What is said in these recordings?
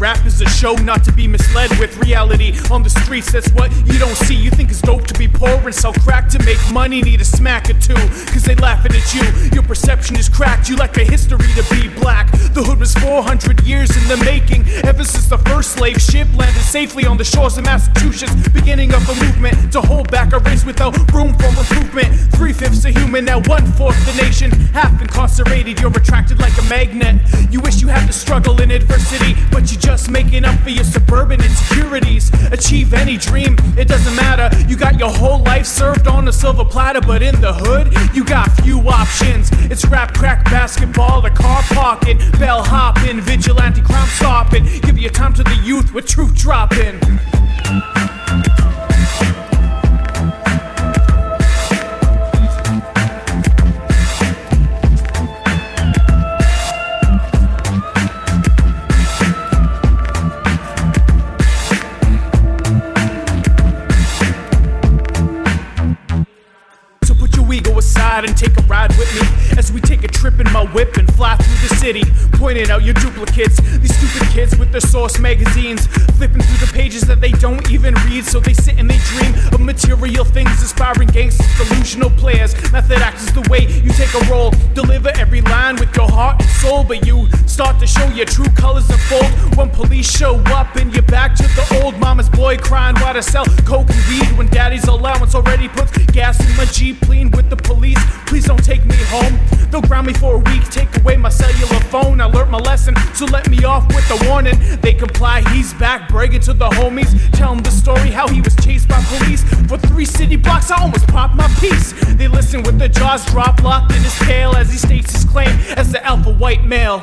rap is a show, not to be misled with reality on the streets. That's what you don't see. You think it's dope to be poor and sell crack to make money. Need a smack or two, cause they laughing at you. Your perception is cracked, you like a history to be black. The hood was 400 years in the making, ever since the first slave ship landed safely on the shores of Massachusetts. Beginning of a movement to hold back a race without room for improvement. 3/5 a human, now 1/4 the nation. Half incarcerated, you're attracted like a magnet. You wish you had to struggle in adversity, but you're just making up for your suburban insecurities. Achieve any dream, it doesn't matter. You got your whole life served on a silver platter, but in the hood, you got few options. It's rap, crack, basketball, or car parking, bell hopping, vigilante crime stopping. Give your time to the youth with truth dropping. Ego aside and take a ride with me as we take a trip in my whip and fly through the city, pointing out your duplicates. These stupid kids with their source magazines, flipping through the pages that they don't even read, so they sit and they dream of material things. Aspiring gangsters, delusional players, method actors, the way you take a role, deliver every line with your heart and soul, but you start to show your true colors unfold when police show up and you're back to the old mama's boy crying why to sell coke and weed when daddy's allowance already puts gas in my Jeep. Pleading with the police, please don't take me home. They'll ground me for a week, take away my cellular phone. I learned my lesson, so let me off with a warning. They comply, he's back, bragging to the homies. Tell him the story, how he was chased by police. For 3 city blocks, I almost popped my piece. They listen with their jaws dropped, locked in his tail as he states his claim as the alpha white male.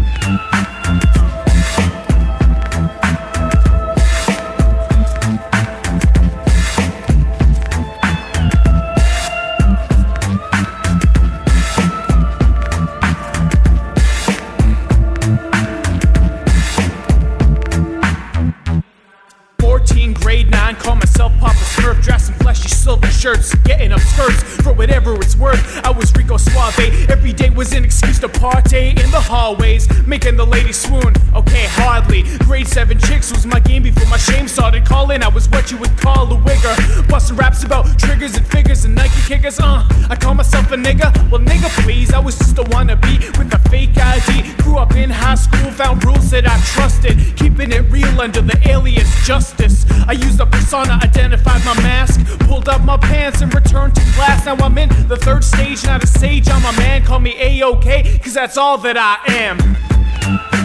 14, grade 9, call myself Papa Smurf, dressed in fleshy silver shirts, getting up skirts for whatever it's worth. I was Rico Suave, every day was an excuse to party in the hallways, making the ladies swoon. Okay, hardly. Grade 7 chicks was my game before my shame started calling. I was what you would call a wigger, busting raps about triggers and figures and Nike kickers. I call myself a nigga. Well, nigga, please. I was just a wannabe with a fake ID. Grew up in high school, found rules that I trusted, keeping it real under the alias justice. I used a persona, identified my mask, pulled up my pants and returned to class. Now I'm in the 3rd stage, not a sage. I'm a man, call me A-OK, cause that's all that I am.